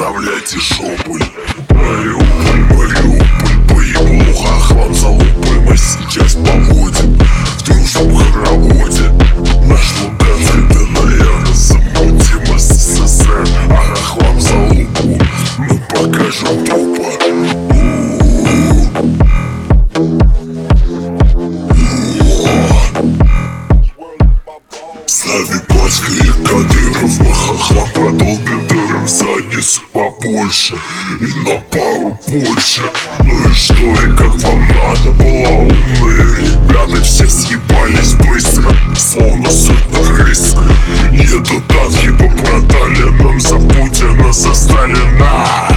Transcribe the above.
Оставляйте шопы. Мариуполь, по еблухах вам залупы. Мы сейчас поводим в дружном хороводе. Наш луганск, это, наверное, замутим СССР. Ах, вам залупу, мы покажем трупа. Слави Паска и Кадыров, мы хохлам продолбим дыром задницу побольше и на пару больше. Ну и что, и как вам надо было? Умные ребята все съебались быстро, словно сытных рыс. Едут танки по продали нам за Путина, за Сталина.